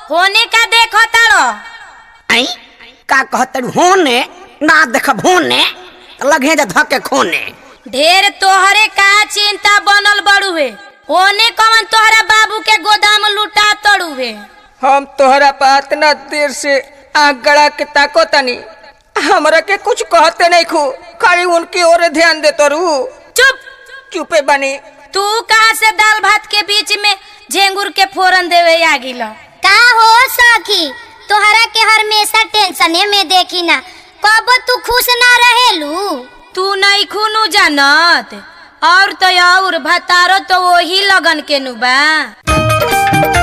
होने का देखो तारो आई का कहत होने ना देखब होने लगे जा धके खोने। ढेर तोहरे का चिंता बनल बड़ुए होने कवन तोहरा बाबू के गोदाम लुटा तड़ुए। हम तोहरा बात न देर से आग गड़ा के ताको तनी हमरा के कुछ कहते नहीं खू खाली उनकी ओर ध्यान दे तोरू। चुप चुपे बनी। तू कहाँ से दाल भात के बीच में झेंगुर के फोरन देवे आगिल। का हो सखी तोहरा के हमेशा टेंशने में देखी ना कब तू खुश ना रहेलू। तू नहीं खूनू जानत और तो और भतारो तो वही लगन के नु बा।